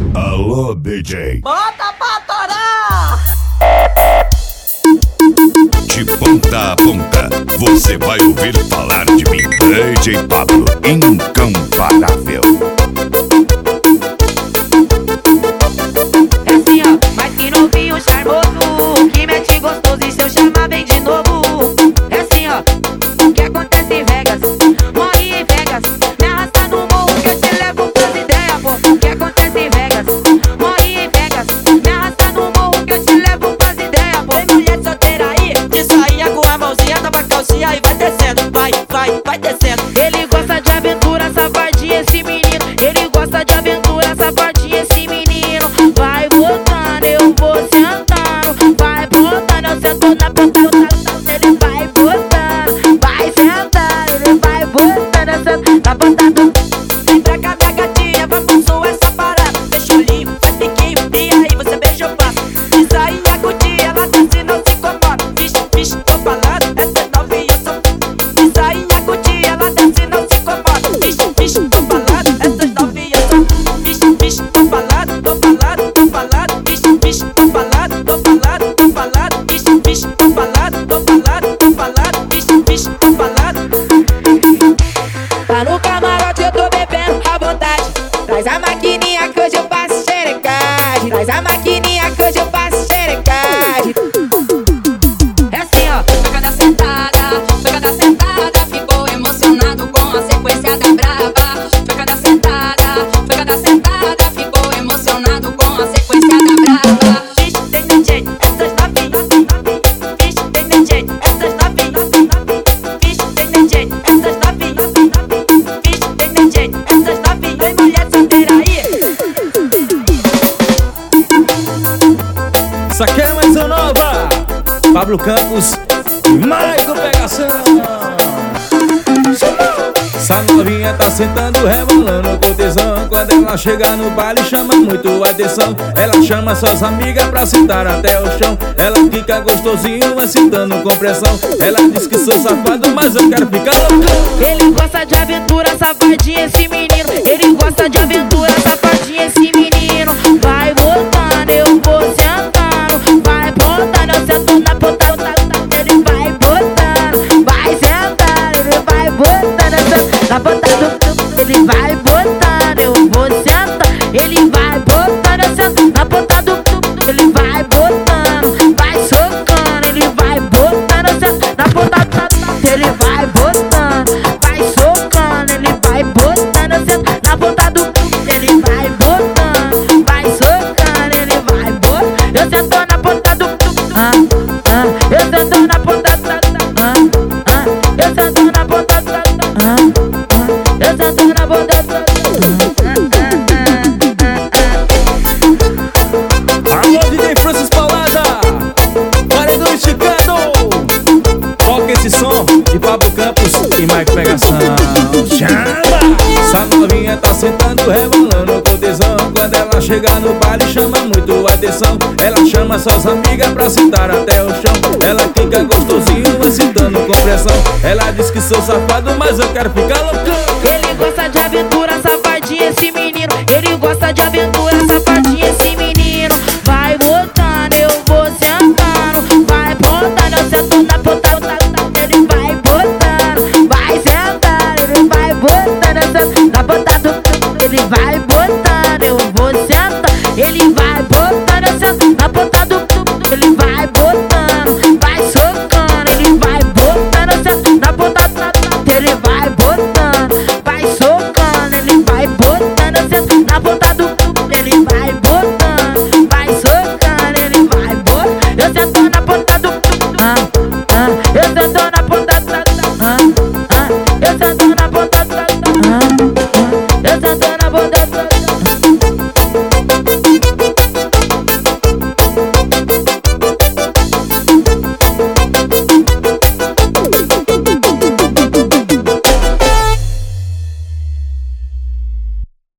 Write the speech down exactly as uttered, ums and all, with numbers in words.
Alô, D J. Bota pra torar! De ponta a ponta, você vai ouvir falar de mim. D J Pablo, incomparável. É assim, ó, mas que novinho charmoso, que mete gostoso e se eu chamar vem de novo. É assim, ó, o que acontece em Vegas, morre em Vegas. Me arrasta no morro que eu te levo pras ideias, pô. O que acontece em Vegas, morre em Vegas. Me arrasta no morro que eu te levo pras ideias, pô. Tem mulher solteira aí, de sainha com a mãozinha, tava calcinha e vai descendo, vai, vai, vai descendo. Ele gosta de aventura, safadinho esse menino. Ele gosta de aventura, safadinho esse menino. Vai botando, eu vou sentando. Vai botando, eu sento na ponta. Ele vai botando, vai sentando. Ele vai botando, eu sento na ponta do... Vem pra cá minha gatinha, vamos zoar essa parada. Deixa o limpo, faz biquinho, e aí você beija o passo. Isso aí é curtir, ela desce, não se incomoda. Vixe, vixe, tô falando, essas novinhas são... Isso aí é curtir, ela desce, não se incomoda. Vixe, vixe, tô falando, essas novinhas são... Vixe, vixe, tô falando, tô falando, tô falando. Vixe, vixe, tô falando, tô falando, tô falando. Vixe, vixe, tô falando, tô falando, tô falando. Vixe, vixe, tô falando. Tá no camarote, eu tô bebendo à vontade. Traz a maquininha que hoje eu faço xerecagem. Traz a maquininha que hoje eu faço xerecagem. É assim, ó. Foi cada sentada, foi cada sentada. Ficou emocionado com a sequência da brava. Foi cada sentada, foi cada sentada. Ficou emocionado com a sequência da brava. Vixe, tem D J, essas novinhas. Vixe, tem D J, essas novinhas. Vixe, tem D J, essas novinhas. Vixe, tem D J, essas novinhas. Tem mulher solteira aí. Isso aqui é mais uma nova. Pablo Campos e Michael Pegação. Essa novinha tá sentando, rebolando com tesão. Quando ela chega no baile chama muito a atenção. Ela chama suas amigas pra sentar até o chão. Ela fica gostosinho, excitando com pressão. Ela diz que sou safado, mas eu quero ficar loucão. Ele gosta de aventura, safadinho esse menino. Ele gosta de aventura, safadinho esse menino. Vai botando, eu vou sentando. Vai botando, eu sento na ponta. Ele vai botando, vai sentando. Ele vai botando, eu sento na ponta do... Ele vai botando, eu vou sentando. Ele vai botando, eu sento na ponta do... Ele vai botando, vai socando. Ele vai botando, eu sento na ponta do... Ele vai botando, vai socando. Ele vai botando, eu sento na ponta do... Ele vai botando, vai socando. Ele vai botando, eu sento na ponta do... Ah, ah, eu sento na ponta do... Ah, ah, eu sento na ponta do... Ah, ah, eu sento na ponta do... Alô, D J Francis Paulada, Paredão esticado. Toca esse som de Pablo Campos e Michael Pegação. Chama! Essa novinha tá sentando, rebolando com tesão. Quando ela chega no baile chama muito a atenção. Ela chama suas amigas pra sentar até o chão. Ela fica gostosinho, excitando com pressão. Ela diz que sou safado, mas eu quero ficar loucão. Ele gosta de aventura, safadinho esse menino. Ele gosta de aventura, safadinho esse menino. Vai botando, eu vou sentando. Vai botando, eu sento na ponta. Ele vai botando, vai sentando. Ele vai botando, eu sento na ponta do... Ele vai botando, eu vou sentando. Ele vai botando, eu sento na ponta do... Ele vai botando, vai socando. Ele vai botando, eu sento na ponta do... Ele vai botando, vai socando. Ele vai botando, eu sento na ponta do... Ele vai botando, vai socando. Ele vai botando, eu sento na ponta do... Ah, ah, eu sento na